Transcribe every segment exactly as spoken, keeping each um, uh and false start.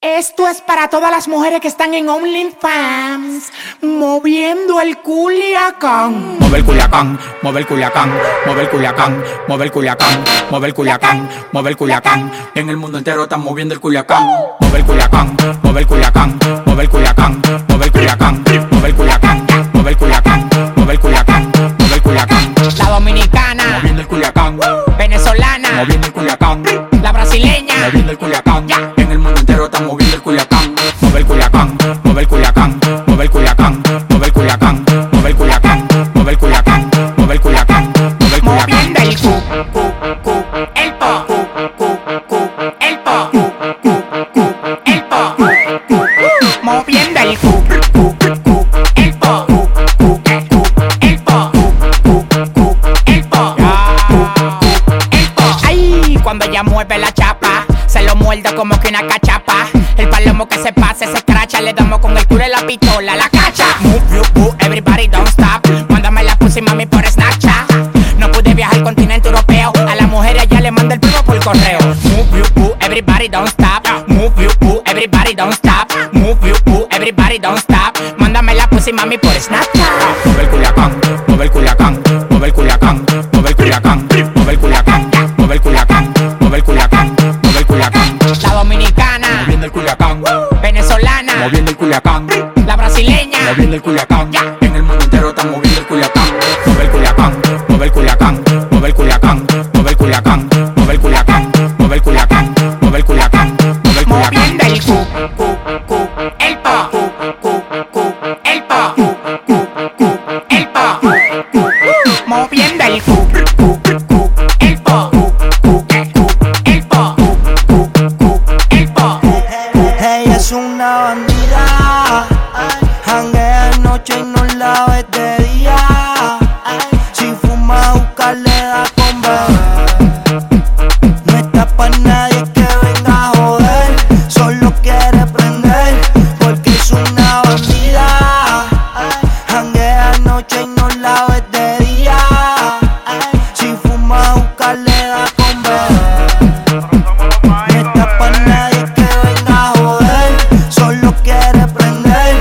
Esto es para todas las mujeres que están en OnlyFans, moviendo el Culiacán. Mueve el Culiacán, mueve el Culiacán, mueve el Culiacán, mueve el Culiacán, mueve el Culiacán, mueve el Culiacán. En el mundo entero están moviendo el Culiacán. Mueve el Culiacán, mueve el Culiacán, mueve el Culiacán, mueve el Culiacán, mueve el Culiacán, mueve el Culiacán, mueve el Culiacán, mueve el Culiacán. La dominicana, moviendo el Culiacán. venezolana, Moviendo el Culiacán. la brasileña, Moviendo el Culiacán. En el mundo entero están moviendo el Culiacán. Mueve el Culiacán, mueve el Culiacán, mueve el Culiacán, mueve el Culiacán, mueve el Culiacán, mueve el Culiacán, mueve el Culiacán, mueve el Culiacán. moviendo el cu, cu, cu, el po, cu, cu, cu, el po, cu, cu, cu, el po, cu, cu, moviendo el cu, cu, cu, el po, cu, cu, cu, el po, cu, cu, cu, el po, cu, cu, el po. Ay, cuando ella mueve la chapa, se lo muerde como que una cachapa. El palomo que se pase, se escracha, le damos con el culo y la pistola, la cacha. Move, you, boo, everybody don't stop. Mándame la pussy, mami, por Snapchat. No pude viajar al continente europeo, a la mujer ella le manda el primo por correo. Move, you, boo, everybody don't stop. Move, you, boo, everybody don't stop. Move, you, boo, everybody don't stop. Mándame la pussy, mami, por Snapchat. Mueve el Culiacán, mueve el Culiacán, mueve el Culiacán, mueve el Culiacán, mueve el Culiacán, mueve el Culiacán, mueve el Culiacán, mueve el Culiacán. La dominicana, Moviendo el Culiacán, venezolana, moviendo el Culiacán, la brasileña, moviendo el Culiacán. En el mundo entero están moviendo el Culiacán. Mueve el Culiacán, mueve el Culiacán, mueve el Culiacán, mueve el Culiacán, mueve el Culiacán, mueve el Culiacán, mueve el Culiacán, mueve el Culiacán. moviendo el cu, cu, cu, el po, cu, cu, cu, el po, cu, cu, cu, el po, cu, cu, moviendo el cu, cu, cu, el po, cu, cu, cu, el po, cu, cu, el po. Ella es una bandida, janguea de noche y no la ves de día. Si fuma busca le da con beber. No está pa' nadie que venga a joder, solo quiere prender porque es una bandida. Janguea de noche y no la ves de día. Si fuma busca le da con beber. No está pa' nadie que venga a joder, solo quiere prender.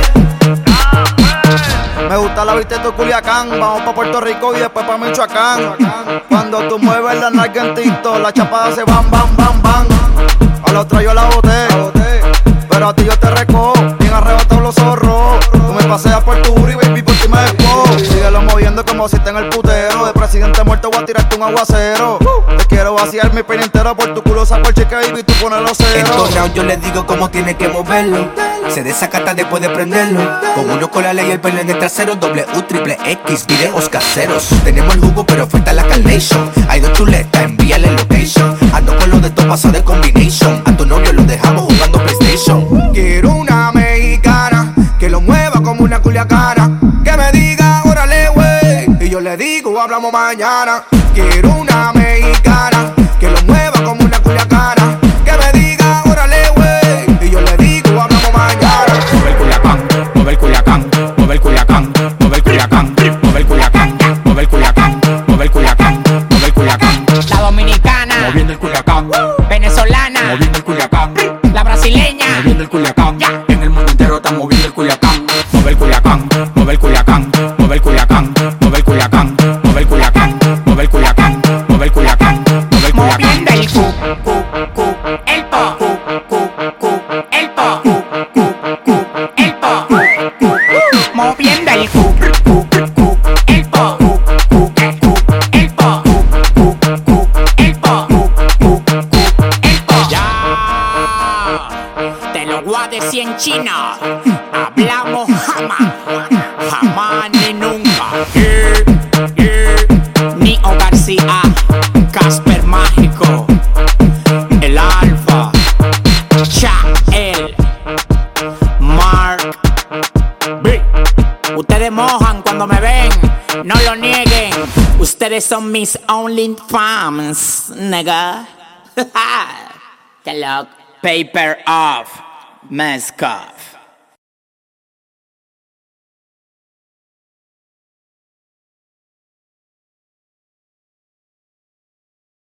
Me gusta la vista de tu Culiacán, vamos pa' Puerto Rico y después pa' Michoacán. Cuando tú mueves la nalga en TikTok, la chapada se van, van, van, van. A la otra yo la boté, pero a ti yo te recojo, bien arrebatado los zorros. Tú me paseas por tu booty, baby, por ti me despojo. Síguelo moviendo como si está en el putero. De presidente muerto voy a tirarte un aguacero. Te quiero vaciar mi pena entera por tu culo, saco el cheque, baby, tú pones los ceros. Entonces yo les digo cómo tiene que moverlo. Se desacata después de prenderlo. Con uno con la ley y el pelo en el trasero. Doble U, triple X, videos caseros. Tenemos el jugo pero falta la carnation. Hay dos chuletas, envíale el location. Ando con lo de todo paso de combination. A tu novio lo dejamos jugando PlayStation. Quiero una mexicana que lo mueva como una culiacana. Que me diga, órale, güey. Y yo le digo, hablamos mañana. Quiero una mexicana que lo mueva como una culiacana. Que me diga, órale, güey. Y yo le digo, hablamos mañana. Mueve el Culiacán, mueve el Culiacán, mueve el Culiacán, mueve el Culiacán, mueve el Culiacán, mueve el Culiacán, mueve el Culiacán, mueve el Culiacán. La dominicana, Moviendo el Culiacán, venezolana, moviendo el Culiacán, la brasileña, moviendo el Culiacán. En el mundo entero están moviendo el Culiacán. Mueve el Culiacán, mueve el Culiacán, mueve el Culiacán, mueve el Culiacán, mueve el Culiacán, mueve el Culiacán, mueve el Culiacán, mueve el Culiacán. moviendo el cu, cu, cu, el po, cu, cu, cu, el po, cu, cu, cu, el po, cu, cu, moviendo el cu, cu, cu, el po, cu, cu, cu, el po, cu, cu, cu, el po, cu, cu, cu, el po. Ya, te lo voy a decir en China. Hablamos jamás, jamás ni nunca. Yeah, yeah. Nio García, Casper Mágico, el Alfa, Chael, Mark B. Ustedes mojan cuando me ven, no lo nieguen. Ustedes son mis OnlyFans, nigga. Te lo paper off, mask off.